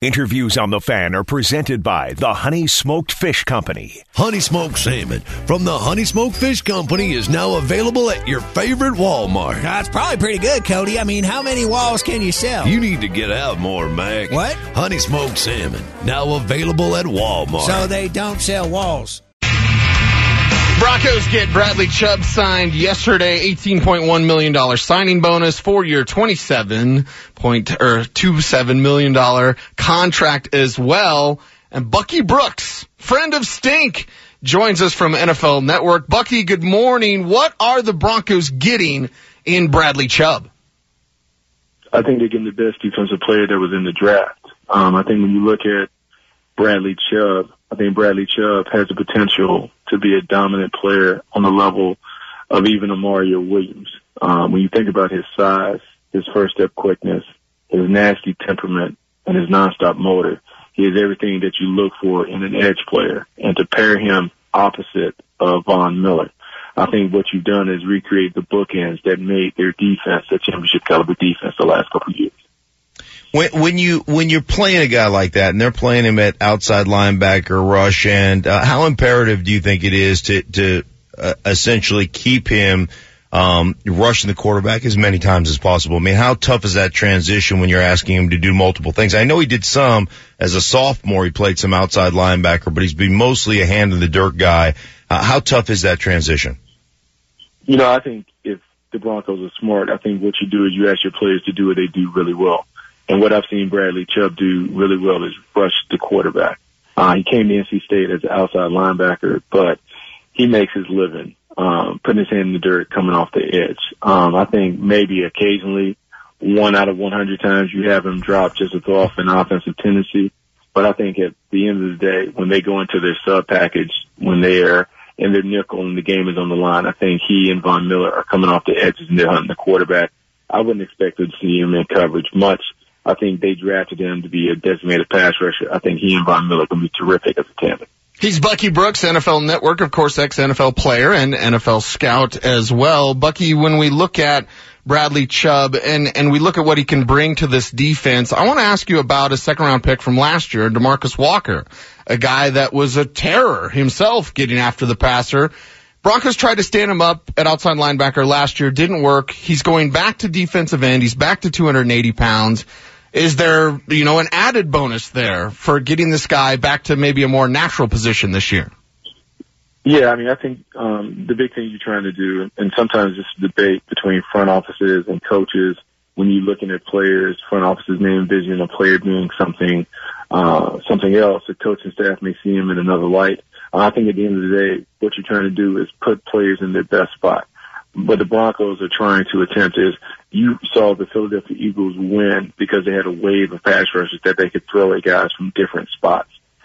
Interviews on the Fan are presented by the Honey Smoked Fish Company. Honey Smoked Salmon from the Honey Smoked Fish Company is now available at your favorite Walmart. That's probably pretty good, Cody. I mean, how many walls can you sell? You need to get out more, Mac. What? Honey Smoked Salmon, now available at Walmart. So they don't sell walls. Broncos get Bradley Chubb signed yesterday, $18.1 million signing bonus, 4-year, $27 million contract as well. And Bucky Brooks, friend of Stink, joins us from NFL Network. Bucky, good morning. What are the Broncos getting in Bradley Chubb? I think they're getting the best defensive player that was in the draft. I think when you look at Bradley Chubb, I think Bradley Chubb has the potential to be a dominant player on the level of even a Mario Williams. When you think about his size, his first step quickness, his nasty temperament, and his nonstop motor, he has everything that you look for in an edge player. And to pair him opposite of Von Miller, I think what you've done is recreate the bookends that made their defense a championship caliber defense the last couple of years. When you're playing a guy like that, and they're playing him at outside linebacker, rush end, how imperative do you think it is to essentially keep him rushing the quarterback as many times as possible? I mean, how tough is that transition when you're asking him to do multiple things? I know he did some as a sophomore. He played some outside linebacker, but he's been mostly a hand in the dirt guy. How tough is that transition? You know, I think if the Broncos are smart, I think what you do is you ask your players to do what they do really well. And what I've seen Bradley Chubb do really well is rush the quarterback. He came to NC State as an outside linebacker, but he makes his living putting his hand in the dirt, coming off the edge. I think maybe occasionally 1 out of 100 times you have him drop just to throw off an offensive tendency. But I think at the end of the day, when they go into their sub package, when they are in their nickel and the game is on the line, I think he and Von Miller are coming off the edges and they're hunting the quarterback. I wouldn't expect to see him in coverage much. I think they drafted him to be a designated pass rusher. I think he and Von Miller can be terrific as a tandem. He's Bucky Brooks, NFL Network, of course, ex-NFL player and NFL scout as well. Bucky, when we look at Bradley Chubb and we look at what he can bring to this defense, I want to ask you about a second-round pick from last year, DeMarcus Walker, a guy that was a terror himself getting after the passer. Broncos tried to stand him up at outside linebacker last year. Didn't work. He's going back to defensive end. He's back to 280 pounds. Is there, an added bonus there for getting this guy back to maybe a more natural position this year? Yeah, I mean, I think the big thing you're trying to do, and sometimes this debate between front offices and coaches, when you're looking at players, front offices may envision a player doing something else. The coaching staff may see him in another light. I think at the end of the day, what you're trying to do is put players in their best spot. What the Broncos are trying to attempt is, you saw the Philadelphia Eagles win because they had a wave of pass rushers that they could throw at guys from different spots.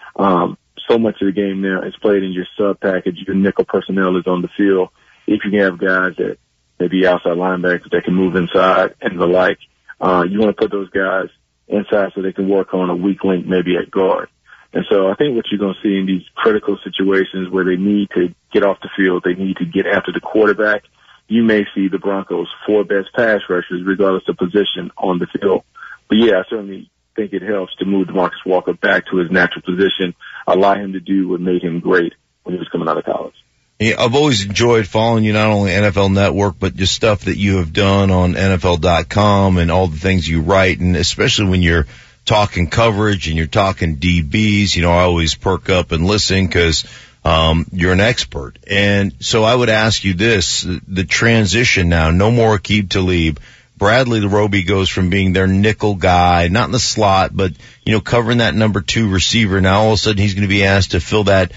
So much of the game now is played in your sub package. Your nickel personnel is on the field. If you can have guys that maybe outside linebackers that can move inside and the like, you want to put those guys inside so they can work on a weak link maybe at guard. And so I think what you're going to see in these critical situations where they need to get off the field, they need to get after the quarterback, you may see the Broncos' 4 best pass rushers, regardless of position, on the field. But yeah, I certainly think it helps to move DeMarcus Walker back to his natural position, allow him to do what made him great when he was coming out of college. Yeah, I've always enjoyed following you, not only NFL Network, but just stuff that you have done on NFL.com and all the things you write, and especially when you're talking coverage and you're talking DBs, I always perk up and listen because you're an expert. And so I would ask you this, the transition now, no more Aqib Talib. Bradley Roby goes from being their nickel guy, not in the slot, but, covering that number 2 receiver. Now all of a sudden he's going to be asked to fill that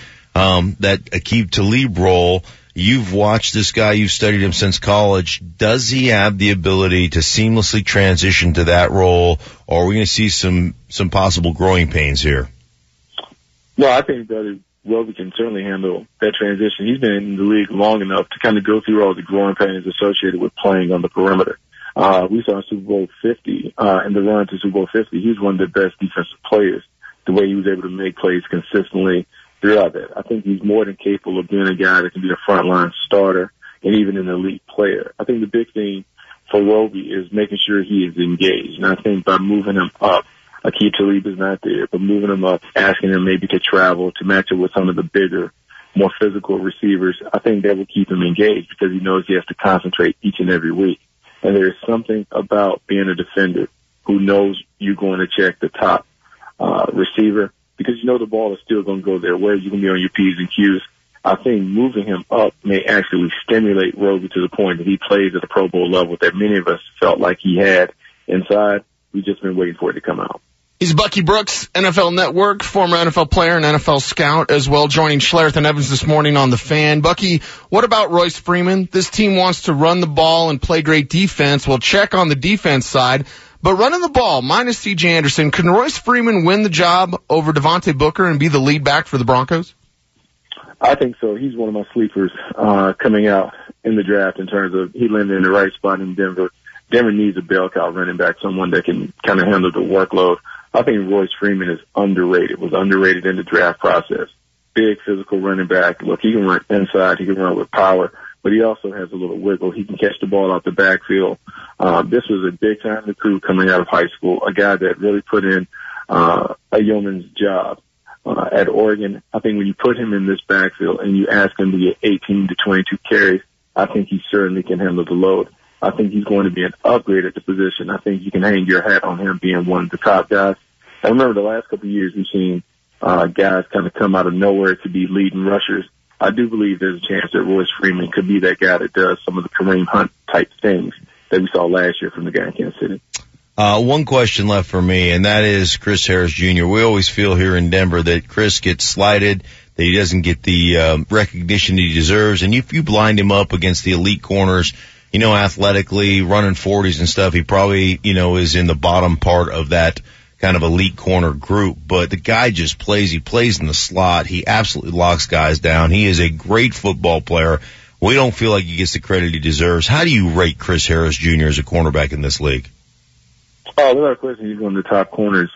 Aqib Talib role. You've watched this guy, you've studied him since college. Does he have the ability to seamlessly transition to that role, or are we going to see some possible growing pains here? No, I think that Roby can certainly handle that transition. He's been in the league long enough to kind of go through all the growing pains associated with playing on the perimeter. We saw in Super Bowl 50, in the run to Super Bowl 50, he was one of the best defensive players, the way he was able to make plays consistently throughout that. I think he's more than capable of being a guy that can be a frontline starter and even an elite player. I think the big thing for Roby is making sure he is engaged. And I think by moving him up, Aqib Talib is not there, but moving him up, asking him maybe to travel to match up with some of the bigger, more physical receivers, I think that will keep him engaged because he knows he has to concentrate each and every week. And there's something about being a defender who knows you're going to check the top receiver because you know the ball is still going to go their way. You can be on your P's and Q's. I think moving him up may actually stimulate Roby to the point that he plays at the Pro Bowl level that many of us felt like he had inside. We've just been waiting for it to come out. He's Bucky Brooks, NFL Network, former NFL player and NFL scout as well, joining Schlereth and Evans this morning on The Fan. Bucky, what about Royce Freeman? This team wants to run the ball and play great defense. We'll check on the defense side. But running the ball, minus C.J. Anderson, can Royce Freeman win the job over Devontae Booker and be the lead back for the Broncos? I think so. He's one of my sleepers coming out in the draft in terms of he landed in the right spot in Denver. Denver needs a bell cow running back, someone that can kind of handle the workload. I think Royce Freeman is underrated, was underrated in the draft process. Big physical running back. Look, he can run inside. He can run with power, but he also has a little wiggle. He can catch the ball out the backfield. This was a big-time recruit coming out of high school, a guy that really put in a yeoman's job at Oregon. I think when you put him in this backfield and you ask him to get 18 to 22 carries, I think he certainly can handle the load. I think he's going to be an upgrade at the position. I think you can hang your hat on him being one of the top guys. I remember the last couple of years we've seen guys kind of come out of nowhere to be leading rushers. I do believe there's a chance that Royce Freeman could be that guy that does some of the Kareem Hunt type things that we saw last year from the guy in Kansas City. One question left for me, and that is Chris Harris Jr. We always feel here in Denver that Chris gets slighted, that he doesn't get the recognition he deserves. And if you blind him up against the elite corners, you know, athletically, running 40s and stuff, he probably, you know, is in the bottom part of that kind of elite corner group. But the guy just plays. He plays in the slot. He absolutely locks guys down. He is a great football player. We don't feel like he gets the credit he deserves. How do you rate Chris Harris Jr. as a cornerback in this league? Oh, without question, he's one of the top corners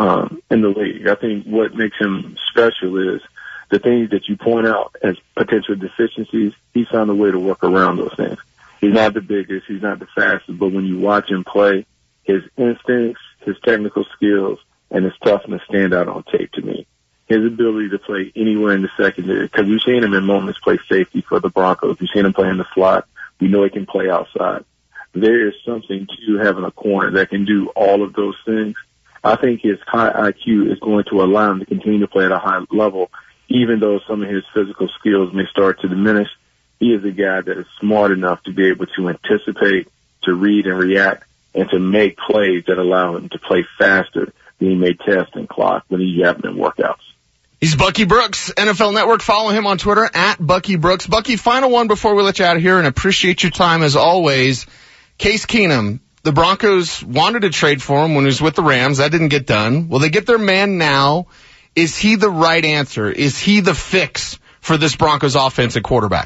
in the league. I think what makes him special is the things that you point out as potential deficiencies, he's found a way to work around those things. He's not the biggest, he's not the fastest, but when you watch him play, his instincts, his technical skills, and his toughness stand out on tape to me. His ability to play anywhere in the secondary, because we've seen him in moments play safety for the Broncos. We've seen him play in the slot. We know he can play outside. There is something to having a corner that can do all of those things. I think his high IQ is going to allow him to continue to play at a high level, even though some of his physical skills may start to diminish. He is a guy that is smart enough to be able to anticipate, to read and react, and to make plays that allow him to play faster than he may test and clock when he's having in workouts. He's Bucky Brooks, NFL Network. Follow him on Twitter, @Bucky Brooks. Bucky, final one before we let you out of here, and appreciate your time as always. Case Keenum, the Broncos wanted to trade for him when he was with the Rams. That didn't get done. Will they get their man now? Is he the right answer? Is he the fix for this Broncos offense at quarterback?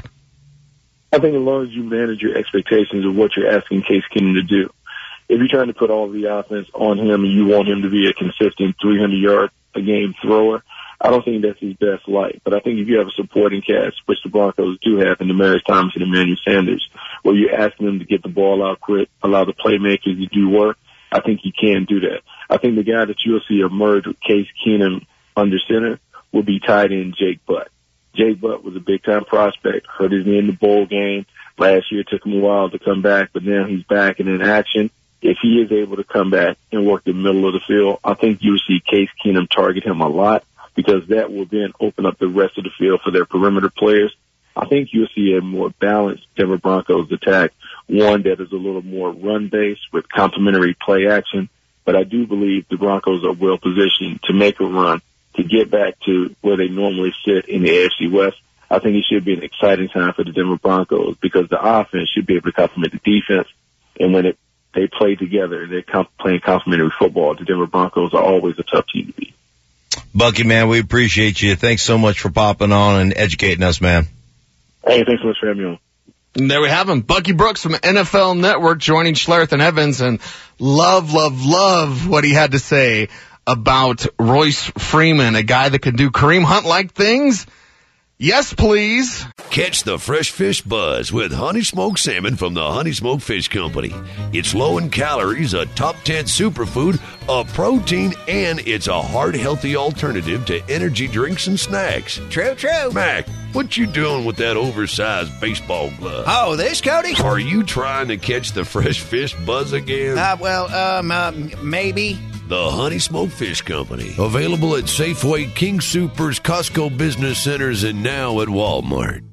I think as long as you manage your expectations of what you're asking Case Keenum to do, if you're trying to put all the offense on him and you want him to be a consistent 300-yard-a-game thrower, I don't think that's his best light. But I think if you have a supporting cast, which the Broncos do have in Demaryius Thomas and Emmanuel Sanders, where you're asking them to get the ball out quick, allow the playmakers to do work, I think he can do that. I think the guy that you'll see emerge with Case Keenum under center will be tight end Jake Butt. Jake Butt was a big-time prospect, hurt his knee in the bowl game. Last year it took him a while to come back, but now he's back and in action. If he is able to come back and work the middle of the field, I think you'll see Case Keenum target him a lot, because that will then open up the rest of the field for their perimeter players. I think you'll see a more balanced Denver Broncos attack, one that is a little more run-based with complementary play action. But I do believe the Broncos are well positioned to make a run, to get back to where they normally sit in the AFC West. I think it should be an exciting time for the Denver Broncos because the offense should be able to complement the defense. And when they play together and they're playing complementary football, the Denver Broncos are always a tough team to beat. Bucky, man, we appreciate you. Thanks so much for popping on and educating us, man. Hey, thanks so much for having me on. And there we have him, Bucky Brooks from NFL Network joining Schlereth and Evans, and love what he had to say about Royce Freeman, a guy that can do Kareem Hunt-like things Yes, please. Catch the fresh fish buzz with Honey Smoked Salmon from the Honey Smoked Fish Company. It's low in calories, a top 10 superfood, a protein, and it's a heart-healthy alternative to energy drinks and snacks. True, true. Mac, what you doing with that oversized baseball glove? Oh, this, Cody? Are you trying to catch the fresh fish buzz again? Maybe. The Honey Smoked Fish Company. Available at Safeway, King Soopers, Costco Business Centers, and now at Walmart.